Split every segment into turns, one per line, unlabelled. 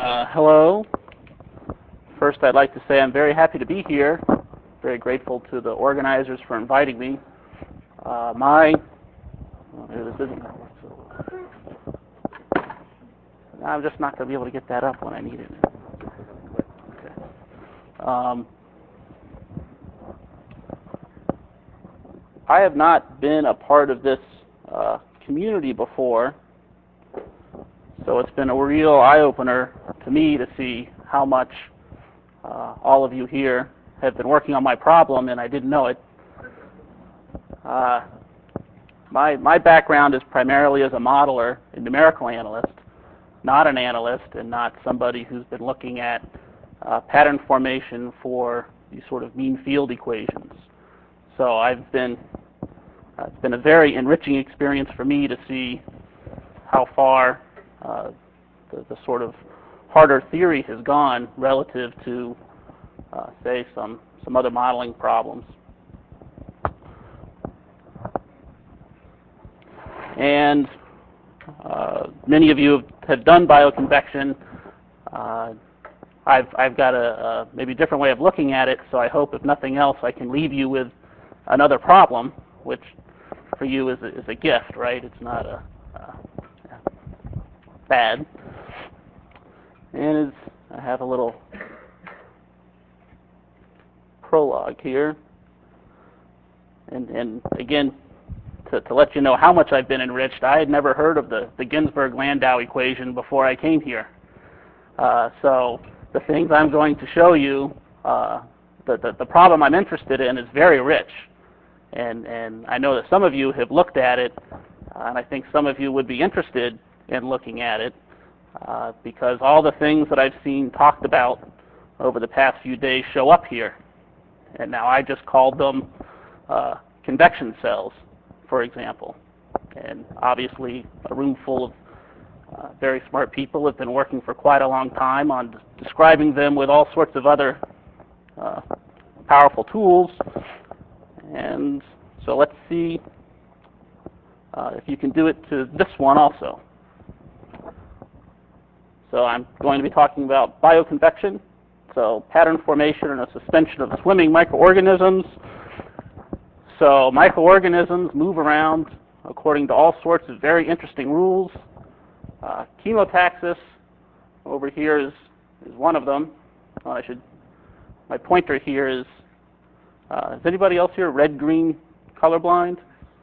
Hello. First, I'd like to say I'm very happy to be here. Very grateful to the organizers for inviting me. I'm just not going to be able to get that up when I need it. Okay. I have not been a part of this community before, so it's been a real eye-opener to me to see how much all of you here have been working on my problem, and I didn't know it. My background is primarily as a modeler and numerical analyst, not an analyst and not somebody who's been looking at pattern formation for these sort of mean field equations. So it's been a very enriching experience for me to see how far the sort of harder theory has gone relative to, say, some other modeling problems. And many of you have done bioconvection. I've got a maybe different way of looking at it, so I hope, if nothing else, I can leave you with another problem, which for you is a gift, right? It's not bad. And I have a little prologue here. And again, to let you know how much I've been enriched, I had never heard of the Ginzburg-Landau equation before I came here. So the things I'm going to show you, the problem I'm interested in is very rich. And I know that some of you have looked at it, and I think some of you would be interested in looking at it, because all the things that I've seen talked about over the past few days show up here. And now I just called them convection cells, for example. And obviously a room full of very smart people have been working for quite a long time on describing them with all sorts of other powerful tools. And so let's see if you can do it to this one also. So I'm going to be talking about bioconvection, so pattern formation in a suspension of swimming microorganisms. So microorganisms move around according to all sorts of very interesting rules. Chemotaxis over here is one of them. My pointer here is anybody else here red-green colorblind?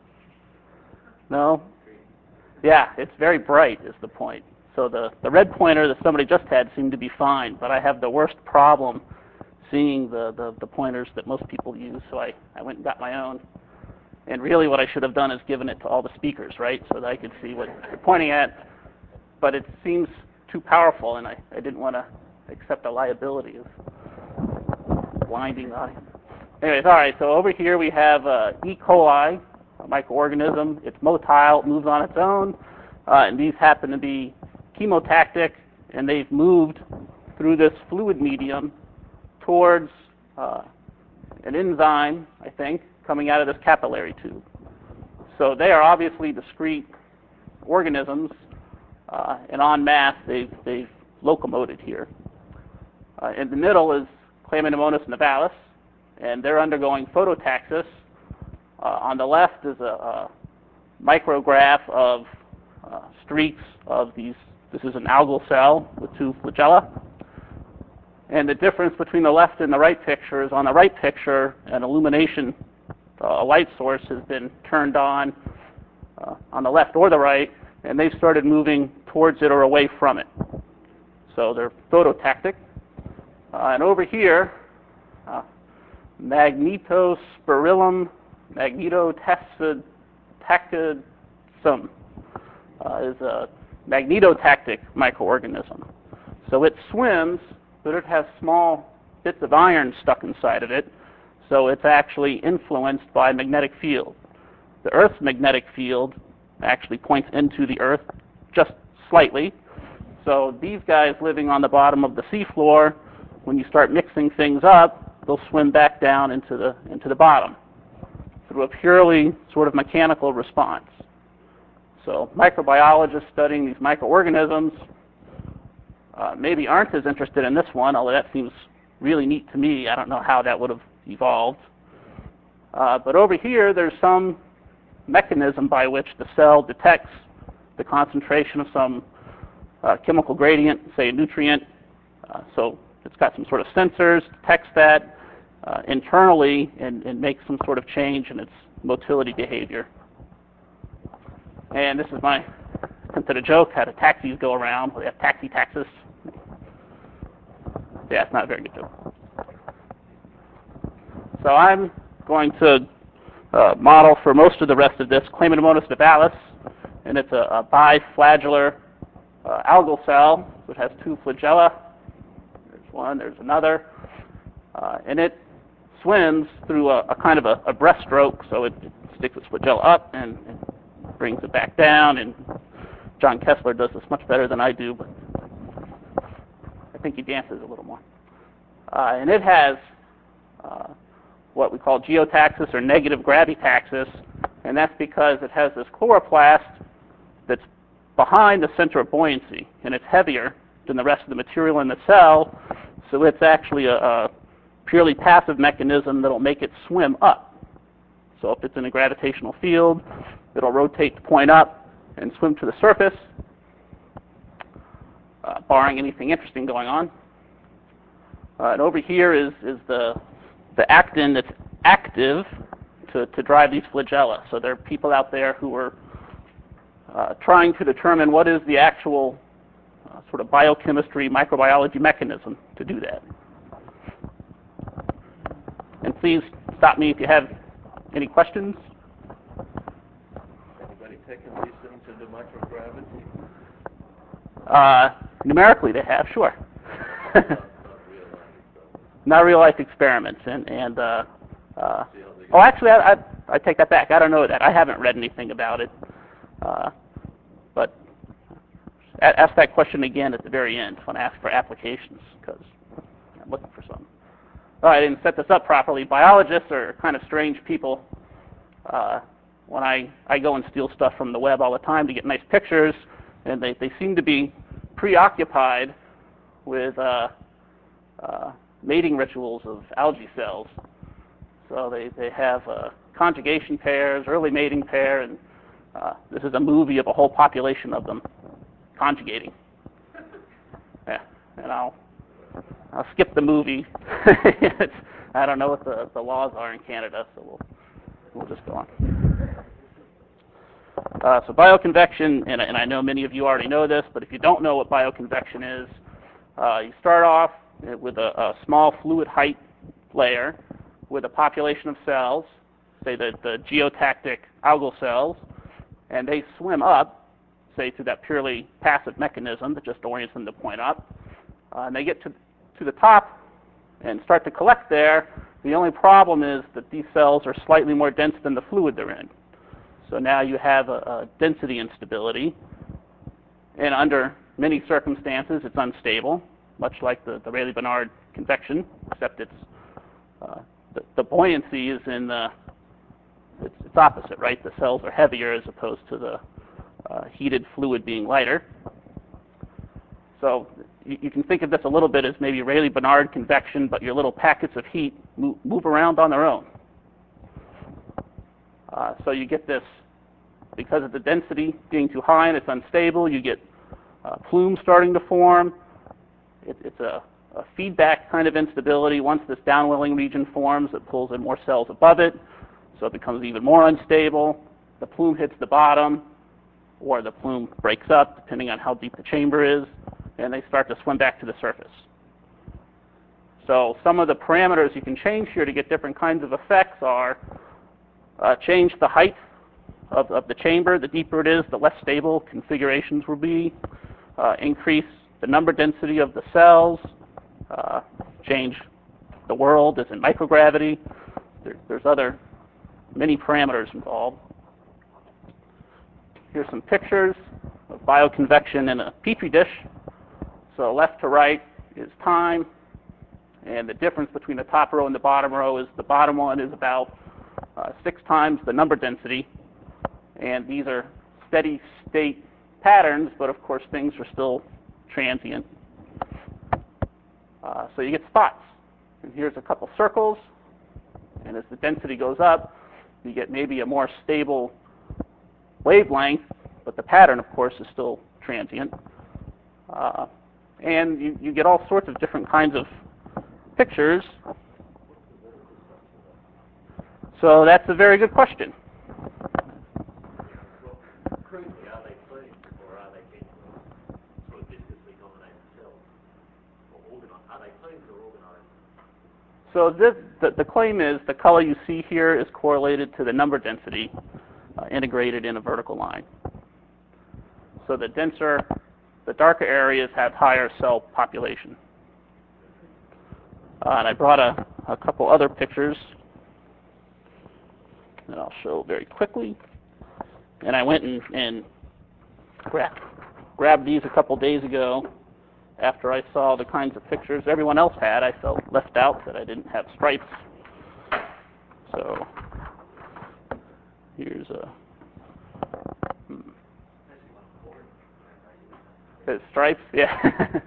No? Yeah, it's very bright is the point. So the red pointer that somebody just had seemed to be fine, but I have the worst problem seeing the pointers that most people use, so I went and got my own. And really what I should have done is given it to all the speakers, right, so that I could see what they're pointing at, but it seems too powerful, and I didn't want to accept the liability of blinding the audience. Anyways, all right, so over here we have E. coli, a microorganism. It's motile, it moves on its own, and these happen to be chemotactic, and they've moved through this fluid medium towards an enzyme, I think, coming out of this capillary tube. So they are obviously discrete organisms, and en masse they've locomoted here. In the middle is Chlamydomonas nivalis, and they're undergoing phototaxis. On the left is a micrograph of streaks of these. This is an algal cell with two flagella. And the difference between the left and the right picture is on the right picture, an illumination, a light source has been turned on the left or the right, and they've started moving towards it or away from it. So they're phototactic. And over here, Magnetospirillum magnetotactidsum is a magnetotactic microorganism. So it swims, but it has small bits of iron stuck inside of it, so it's actually influenced by magnetic field. The Earth's magnetic field actually points into the Earth just slightly. So these guys living on the bottom of the seafloor, when you start mixing things up, they'll swim back down into the bottom through a purely sort of mechanical response. So microbiologists studying these microorganisms maybe aren't as interested in this one, although that seems really neat to me. I don't know how that would have evolved. But over here, there's some mechanism by which the cell detects the concentration of some chemical gradient, say a nutrient. So it's got some sort of sensors, detects that internally, and makes some sort of change in its motility behavior. And this is my attempt at a joke, how do taxis go around? They have taxis. Yeah, it's not a very good joke. So I'm going to model for most of the rest of this Chlamydomonas nivalis, and it's a biflagellar algal cell. So it has two flagella. There's one, there's another. And it swims through a kind of a breaststroke, so it sticks its flagella up and brings it back down. And John Kessler does this much better than I do, but I think he dances a little more. And it has what we call geotaxis or negative gravitaxis, and that's because it has this chloroplast that's behind the center of buoyancy, and it's heavier than the rest of the material in the cell, so it's actually a purely passive mechanism that'll make it swim up. So if it's in a gravitational field, it'll rotate to point up and swim to the surface, barring anything interesting going on. And over here is the actin that's active to drive these flagella. So there are people out there who are trying to determine what is the actual sort of biochemistry, microbiology mechanism to do that. And please stop me if you have any questions.
Anybody taken these things into microgravity?
Numerically, they have, sure. Not real life experiments, and actually, I take that back. I don't know that. I haven't read anything about it. But ask that question again at the very end when I ask for applications, because I'm looking for some. I didn't set this up properly. Biologists are kind of strange people. When I go and steal stuff from the web all the time to get nice pictures, and they seem to be preoccupied with mating rituals of algae cells. So they have conjugation pairs, early mating pair, and this is a movie of a whole population of them conjugating. Yeah, and I'll skip the movie. I don't know what the laws are in Canada, so we'll just go on. So bioconvection, and I know many of you already know this, but if you don't know what bioconvection is, you start off with a small fluid height layer with a population of cells, say the geotactic algal cells, and they swim up, say through that purely passive mechanism that just orients them to point up, and they get to the top and start to collect there. The only problem is that these cells are slightly more dense than the fluid they're in. So now you have a density instability, and under many circumstances it's unstable, much like the Rayleigh-Benard convection, except it's the buoyancy is in it's opposite, right? The cells are heavier as opposed to the heated fluid being lighter. So you can think of this a little bit as maybe Rayleigh-Benard convection, but your little packets of heat move around on their own. So you get this, because of the density being too high and it's unstable, you get plumes starting to form. It's a feedback kind of instability. Once this downwelling region forms, it pulls in more cells above it, so it becomes even more unstable. The plume hits the bottom, or the plume breaks up, depending on how deep the chamber is, and they start to swim back to the surface. So some of the parameters you can change here to get different kinds of effects are change the height of the chamber. The deeper it is, the less stable configurations will be. Increase the number density of the cells. Change the world, as in microgravity. There's many parameters involved. Here's some pictures of bioconvection in a petri dish. So left to right is time, and the difference between the top row and the bottom row is the bottom one is about 6 times the number density, and these are steady state patterns, but of course things are still transient. So you get spots. And here's a couple circles. And as the density goes up, you get maybe a more stable wavelength, but the pattern, of course, is still transient. And you get all sorts of different kinds of pictures. So that's a very good question. So the claim is the color you see here is correlated to the number density integrated in a vertical line. So the darker areas have higher cell population. And I brought a couple other pictures that I'll show very quickly. And I went and grabbed these a couple days ago. After I saw the kinds of pictures everyone else had, I felt left out that I didn't have stripes. So here's there's stripes, yeah.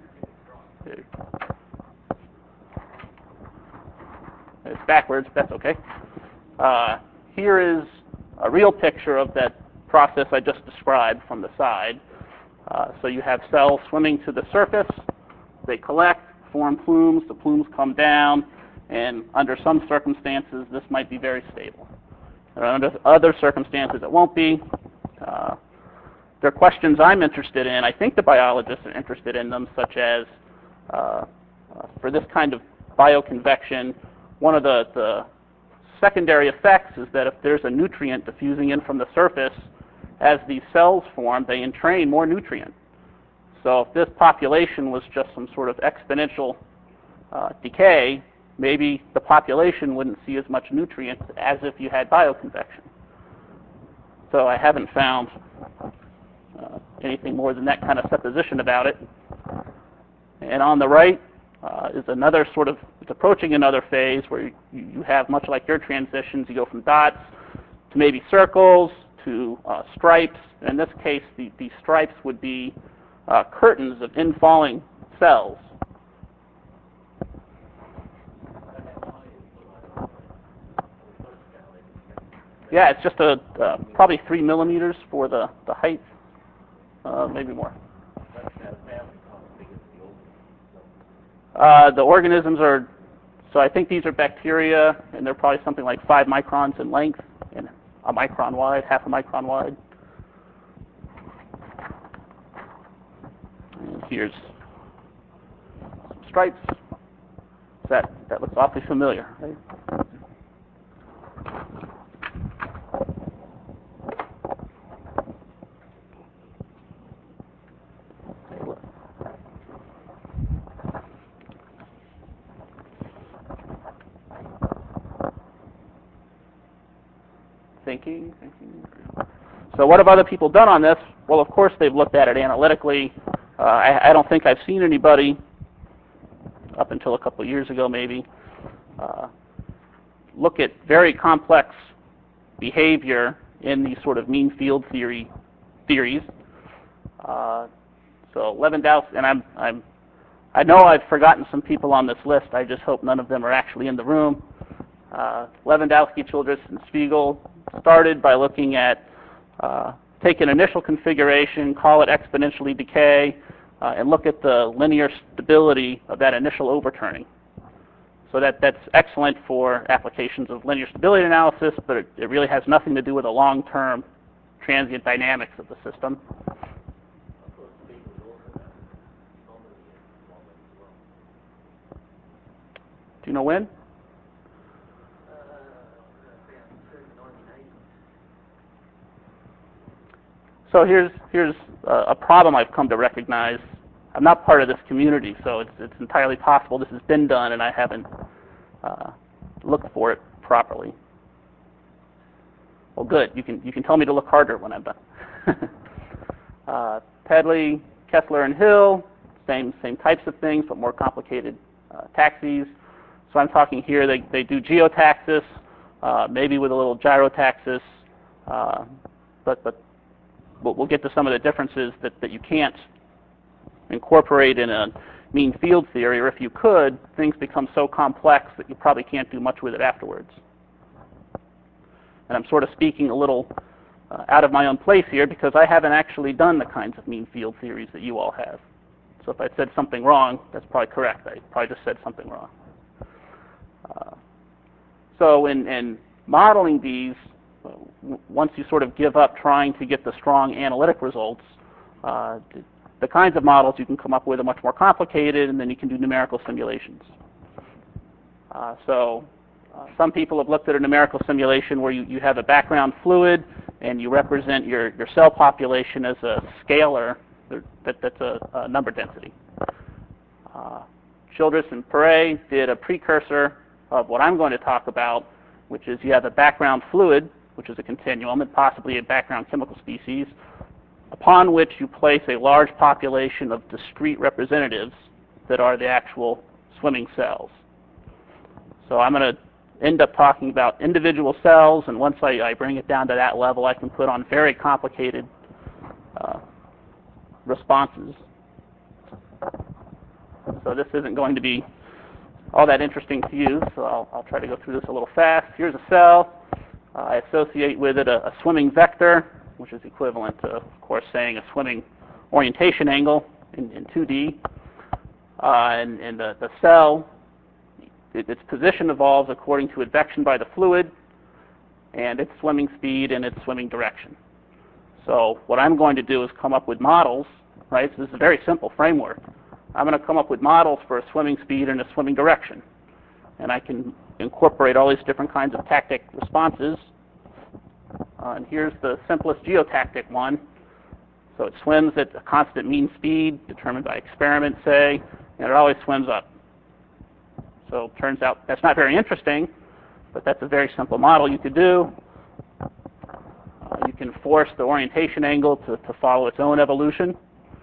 It's backwards, that's okay. Here is a real picture of that process I just described from the side. So you have cells swimming to the surface, they collect, form plumes, the plumes come down, and under some circumstances this might be very stable. Under other circumstances it won't be. There are questions I'm interested in. I think the biologists are interested in them, such as for this kind of bioconvection, one of the secondary effects is that if there's a nutrient diffusing in from the surface, as these cells form, they entrain more nutrient. So if this population was just some sort of exponential decay, maybe the population wouldn't see as much nutrient as if you had bioconvection. So I haven't found anything more than that kind of supposition about it. And on the right is another sort of, it's approaching another phase where you have, much like your transitions, you go from dots to maybe circles to stripes. In this case, the stripes would be curtains of infalling cells. Yeah, it's just probably 3 millimeters for the height, maybe more. The organisms are, so I think these are bacteria, and they're probably something like 5 microns in length and a micron wide, half a micron wide. And here's some stripes. That looks awfully familiar, right? Thinking. So what have other people done on this? Well, of course, they've looked at it analytically. I don't think I've seen anybody, up until a couple of years ago maybe, look at very complex behavior in these sort of mean field theories. So Lewandowski, and I know I've forgotten some people on this list. I just hope none of them are actually in the room. Lewandowski, Childress, and Spiegel started by looking at take an initial configuration, call it exponentially decay, and look at the linear stability of that initial overturning. So that's excellent for applications of linear stability analysis, but it really has nothing to do with the long-term transient dynamics of the system. Do you know when? So here's a problem I've come to recognize. I'm not part of this community, so it's entirely possible this has been done and I haven't looked for it properly. Well, good. You can tell me to look harder when I'm done. Pedley, Kessler, and Hill, same types of things, but more complicated taxes. So I'm talking here. They do geotaxis, maybe with a little gyrotaxis, but we'll get to some of the differences that you can't incorporate in mean field theory, or if you could, things become so complex that you probably can't do much with it afterwards. And I'm sort of speaking a little out of my own place here because I haven't actually done the kinds of mean field theories that you all have. So if I said something wrong, that's probably correct. I probably just said something wrong. So in modeling these, once you sort of give up trying to get the strong analytic results, the kinds of models you can come up with are much more complicated, and then you can do numerical simulations. Some people have looked at a numerical simulation where you have a background fluid and you represent your cell population as a scalar that's a number density. Childress and Perret did a precursor of what I'm going to talk about, which is you have a background fluid, which is a continuum, and possibly a background chemical species, upon which you place a large population of discrete representatives that are the actual swimming cells. So I'm going to end up talking about individual cells, and once I bring it down to that level, I can put on very complicated responses. So this isn't going to be all that interesting to you, so I'll try to go through this a little fast. Here's a cell. I associate with it a swimming vector, which is equivalent to, of course, saying a swimming orientation angle in 2D. And the cell, its position evolves according to advection by the fluid and its swimming speed and its swimming direction. So what I'm going to do is come up with models, right? So this is a very simple framework. I'm going to come up with models for a swimming speed and a swimming direction. And I can incorporate all these different kinds of tactic responses. And here's the simplest geotactic one. So it swims at a constant mean speed determined by experiment, say, and it always swims up. So it turns out that's not very interesting, but that's a very simple model you could do. You can force the orientation angle to follow its own evolution.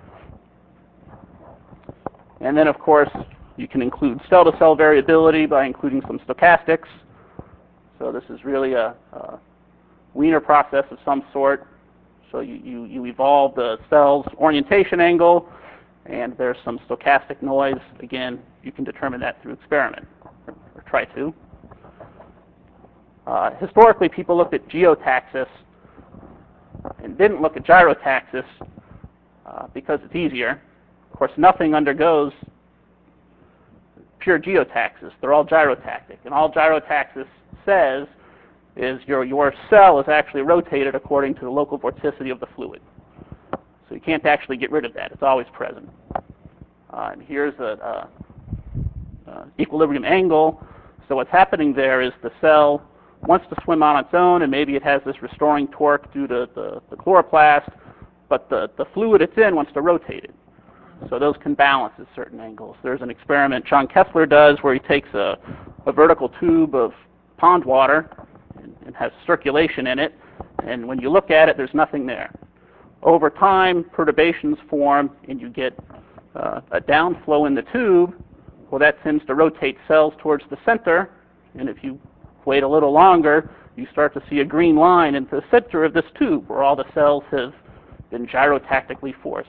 And then, of course, you can include cell-to-cell variability by including some stochastics. So this is really a Wiener process of some sort. So you evolve the cell's orientation angle, and there's some stochastic noise. Again, you can determine that through experiment, or try to. Historically, people looked at geotaxis and didn't look at gyrotaxis because it's easier. Of course, nothing undergoes pure geotaxis. They're all gyrotactic. And all gyrotaxis says is your cell is actually rotated according to the local vorticity of the fluid. So you can't actually get rid of that. It's always present. And here's an equilibrium angle. So what's happening there is the cell wants to swim on its own, and maybe it has this restoring torque due to the chloroplast, but the fluid it's in wants to rotate it. So those can balance at certain angles. There's an experiment John Kessler does where he takes a vertical tube of pond water and has circulation in it, and when you look at it, there's nothing there. Over time, perturbations form, and you get a downflow in the tube. Well, that tends to rotate cells towards the center, and if you wait a little longer, you start to see a green line into the center of this tube where all the cells have been gyrotactically forced.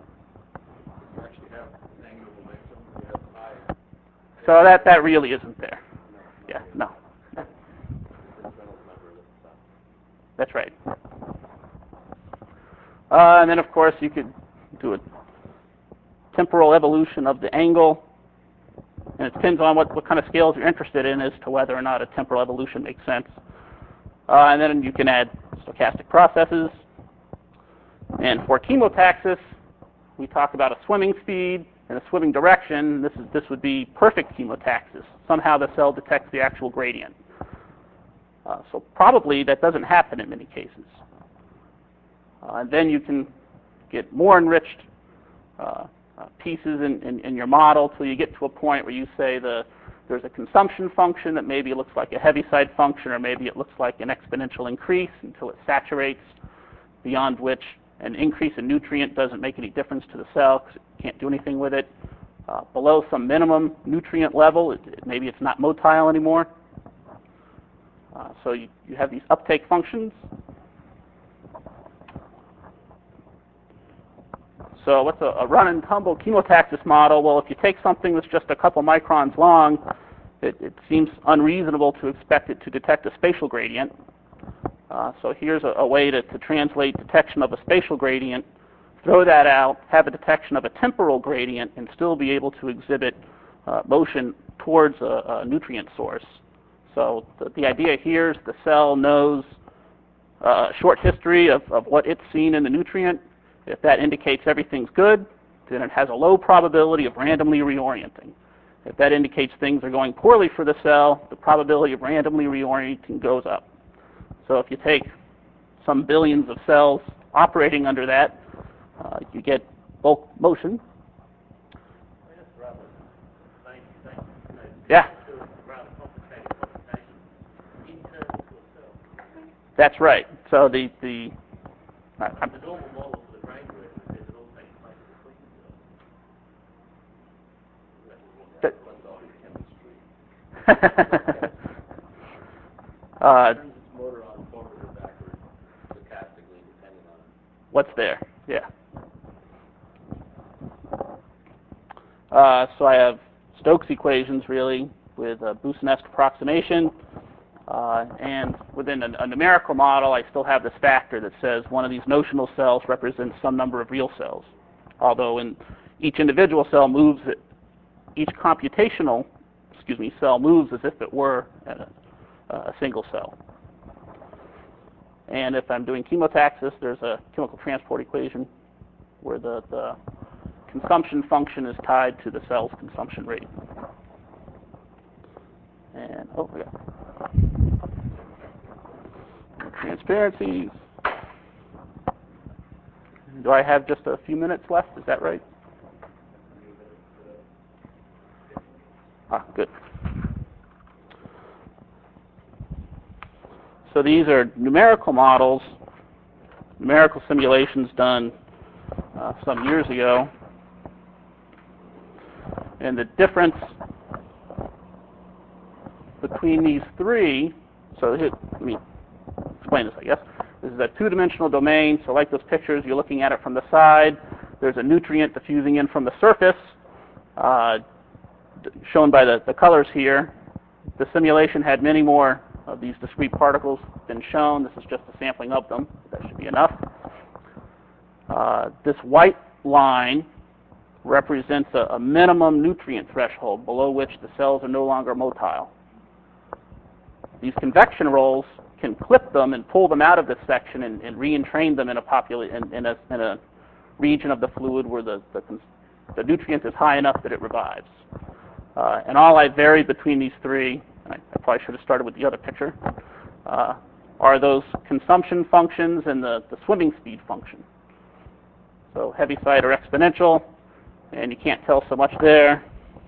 So that really isn't there. Yeah, no. That's right. And then, of course, you could do a temporal evolution of the angle. And it depends on what kind of scales you're interested in as to whether or not a temporal evolution makes sense. And then you can add stochastic processes. And for chemotaxis, we talk about a swimming speed and a swimming direction. This would be perfect chemotaxis. Somehow the cell detects the actual gradient. So probably that doesn't happen in many cases. And then you can get more enriched pieces in your model till you get to a point where you say there's a consumption function that maybe looks like a Heaviside function, or maybe it looks like an exponential increase until it saturates, beyond which an increase in nutrient doesn't make any difference to the cell because it can't do anything with it. Below some minimum nutrient level, maybe it's not motile anymore. So you have these uptake functions. So what's a run and tumble chemotaxis model? Well, if you take something that's just a couple microns long, it seems unreasonable to expect it to detect a spatial gradient. So here's a way to translate detection of a spatial gradient, throw that out, have a detection of a temporal gradient, and still be able to exhibit motion towards a nutrient source. So the idea here is the cell knows a short history of what it's seen in the nutrient. If that indicates everything's good, then it has a low probability of randomly reorienting. If that indicates things are going poorly for the cell, the probability of randomly reorienting goes up. So if you take some billions of cells operating under that, you get bulk motion. Yeah. That's right. So the normal model for the brain grid is it all takes place between the turns its motor on forward or backward, stochastically depending on what's there. Yeah. So I have Stokes equations really with a Boussinesq approximation. And within a numerical model, I still have this factor that says one of these notional cells represents some number of real cells. Although in each individual cell moves, each computational, cell moves as if it were a single cell. And if I'm doing chemotaxis, there's a chemical transport equation where the consumption function is tied to the cell's consumption rate. And transparencies. Do I have just a few minutes left? Is that right? Good. So these are numerical models, numerical simulations done some years ago. And the difference between these three, so here, let me explain this, I guess. This is a two-dimensional domain, so like those pictures, you're looking at it from the side. There's a nutrient diffusing in from the surface, shown by the colors here. The simulation had many more of these discrete particles than shown. This is just a sampling of them. That should be enough. This white line represents a minimum nutrient threshold below which the cells are no longer motile. These convection rolls can clip them and pull them out of this section and re-entrain them in a region of the fluid where the nutrient is high enough that it revives. And all I vary between these three, and I probably should have started with the other picture, are those consumption functions and the swimming speed function. So Heaviside are exponential, and you can't tell so much there.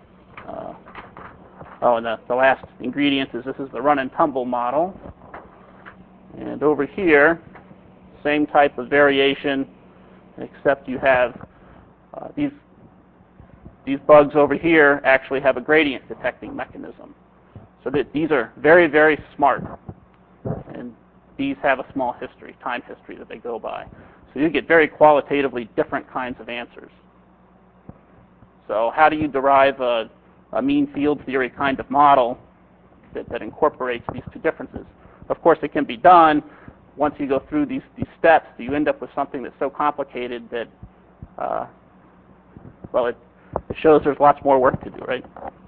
And the last ingredient is this is the run and tumble model. And over here, same type of variation, except you have these bugs over here actually have a gradient detecting mechanism. So that these are very, very smart. And these have a small history, time history that they go by. So you get very qualitatively different kinds of answers. So how do you derive a mean field theory kind of model that incorporates these two differences? Of course, it can be done. Once you go through these steps, you end up with something that's so complicated that, it shows there's lots more work to do, right?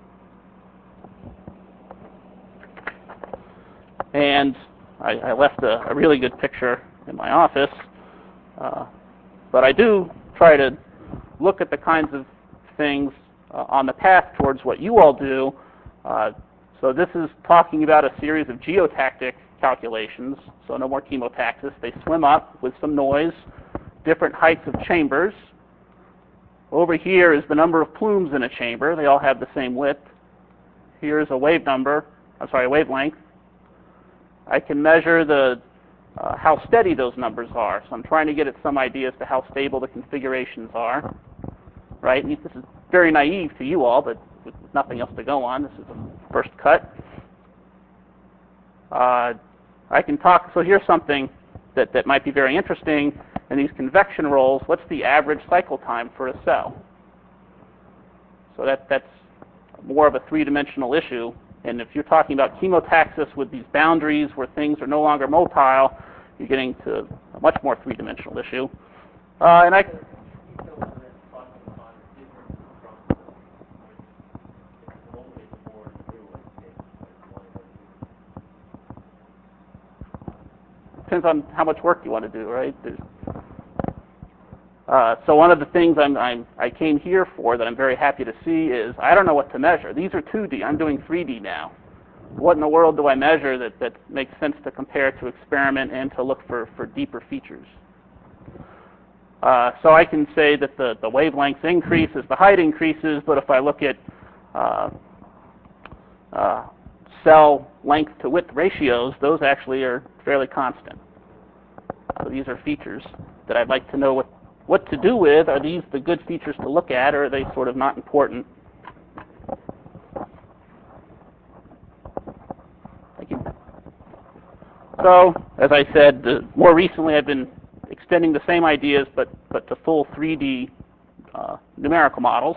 And I left a really good picture in my office, but I do try to look at the kinds of things on the path towards what you all do. So this is talking about a series of geotactic calculations, so no more chemotaxis. They swim up with some noise, different heights of chambers. Over here is the number of plumes in a chamber. They all have the same width. Here's a wavelength. I can measure how steady those numbers are. So I'm trying to get at some idea as to how stable the configurations are. Right? And this is very naive to you all, but with nothing else to go on, this is a first cut. I can talk. So here's something that might be very interesting. in these convection rolls, what's the average cycle time for a cell? So that's more of a three-dimensional issue. And if you're talking about chemotaxis with these boundaries where things are no longer motile, you're getting to a much more three-dimensional issue. And I depends on how much work you want to do, right? So one of the things I came here for that I'm very happy to see is I don't know what to measure. These are 2D. I'm doing 3D now. What in the world do I measure that makes sense to compare to experiment and to look for deeper features? So I can say that the wavelength increases, the height increases, but if I look at cell length to width ratios, those actually are fairly constant. So these are features that I'd like to know what to do with. Are these the good features to look at, or are they sort of not important? Thank you. So, as I said, more recently I've been extending the same ideas, but to full 3D numerical models.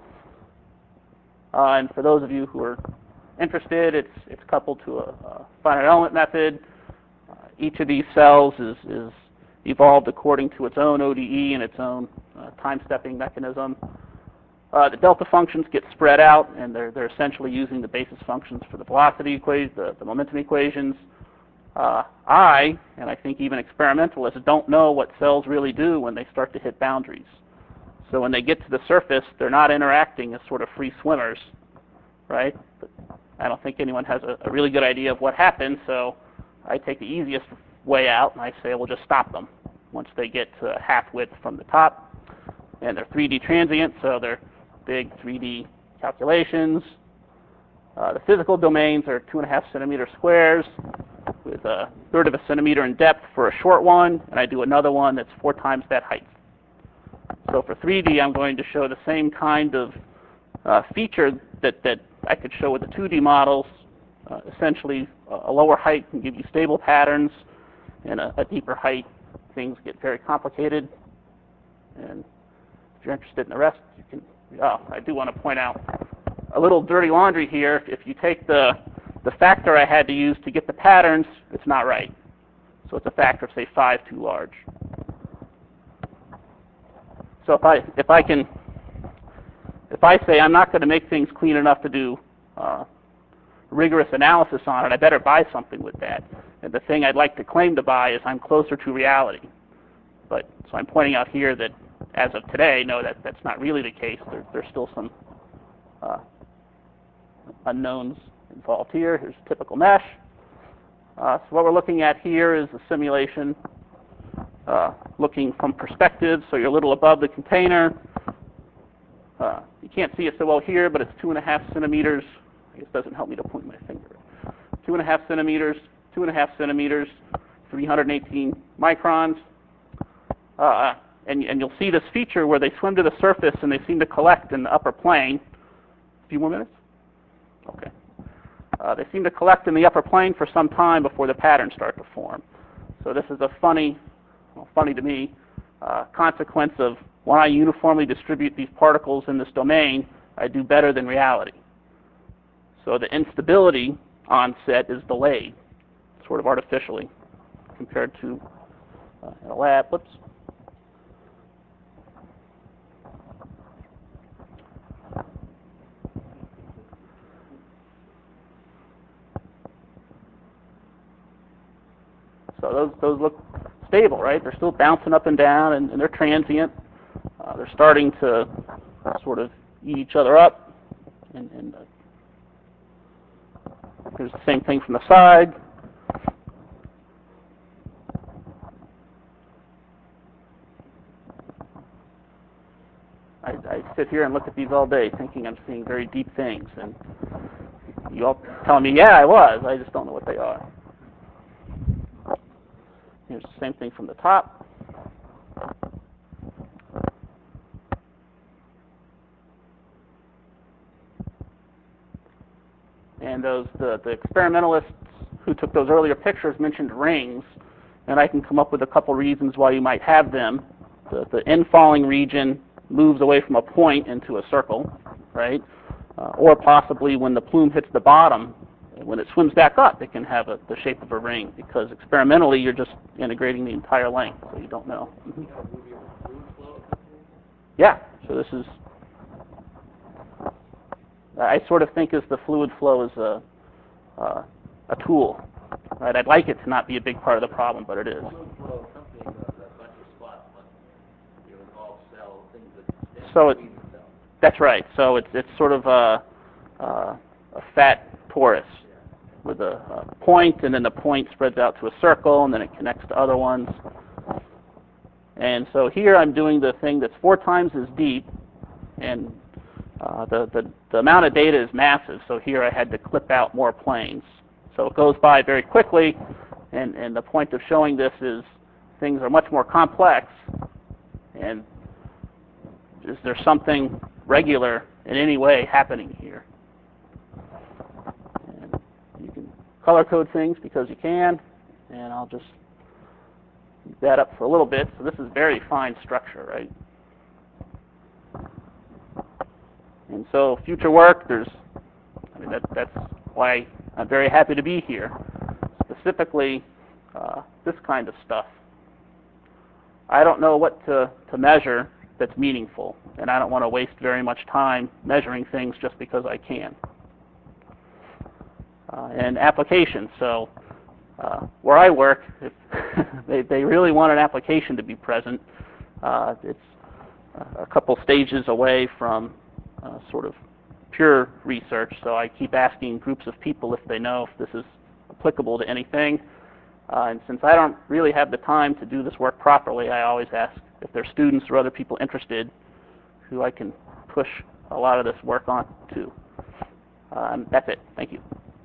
And for those of you who are interested, it's coupled to a finite element method. Each of these cells is evolved according to its own ODE and its own time-stepping mechanism. The delta functions get spread out, and they're essentially using the basis functions for the velocity equation, the momentum equations. And I think even experimentalists don't know what cells really do when they start to hit boundaries. So when they get to the surface, they're not interacting as sort of free swimmers, right? But I don't think anyone has a really good idea of what happens, so I take the easiest way out, and I say we'll just stop them once they get to half width from the top. And they're 3D transient, so they're big 3D calculations. The physical domains are 2.5 centimeter squares with a third of a centimeter in depth for a short one, and I do another one that's 4 times that height. So for 3D, I'm going to show the same kind of feature that I could show with the 2D models. Essentially, a lower height can give you stable patterns, and a deeper height, things get very complicated. And if you're interested in the rest, you can. I do want to point out a little dirty laundry here. If you take the factor I had to use to get the patterns, it's not right. So it's a factor of, say, 5 too large. So if I say I'm not going to make things clean enough to do rigorous analysis on it, I better buy something with that. And the thing I'd like to claim to buy is I'm closer to reality. But so I'm pointing out here that as of today, no, that's not really the case. There's still some unknowns involved here. Here's a typical mesh. So what we're looking at here is a simulation looking from perspective. So you're a little above the container. You can't see it so well here, but it's 2.5 centimeters. I guess it doesn't help me to point my finger. 2.5 centimeters, 2.5 centimeters, 318 microns. And you'll see this feature where they swim to the surface and they seem to collect in the upper plane. A few more minutes? Okay. They seem to collect in the upper plane for some time before the patterns start to form. So this is a funny to me, consequence of when I uniformly distribute these particles in this domain, I do better than reality. So the instability onset is delayed, sort of artificially, compared to in a lab. Whoops. So those look stable, right? They're still bouncing up and down, and they're transient. They're starting to sort of eat each other up. And here's the same thing from the side. I sit here and look at these all day thinking I'm seeing very deep things. And you all telling me, yeah, I was. I just don't know what they are. Here's the same thing from the top. And the experimentalists who took those earlier pictures mentioned rings. and I can come up with a couple reasons why you might have them. The infalling region moves away from a point into a circle, right? Or possibly when the plume hits the bottom, when it swims back up, it can have the shape of a ring, because experimentally you're just integrating the entire length, so you don't know. Yeah, so this is, I sort of think as the fluid flow as a tool, right? I'd like it to not be a big part of the problem, but it is. So that's right. So it's sort of a fat torus with a point, and then the point spreads out to a circle, and then it connects to other ones. And so here I'm doing the thing that's 4 times as deep, and the amount of data is massive. So here I had to clip out more planes. So it goes by very quickly, and the point of showing this is things are much more complex, and is there something regular in any way happening here? And you can color code things because you can, and I'll just keep that up for a little bit. So this is very fine structure, right? And so future work, that's why I'm very happy to be here. Specifically, this kind of stuff. I don't know what to measure that's meaningful, and I don't want to waste very much time measuring things just because I can. And applications. So where I work, if they really want an application to be present. It's a couple stages away from sort of pure research, so I keep asking groups of people if they know if this is applicable to anything. And since I don't really have the time to do this work properly, I always ask if there's students or other people interested who I can push a lot of this work on to. That's it. Thank you.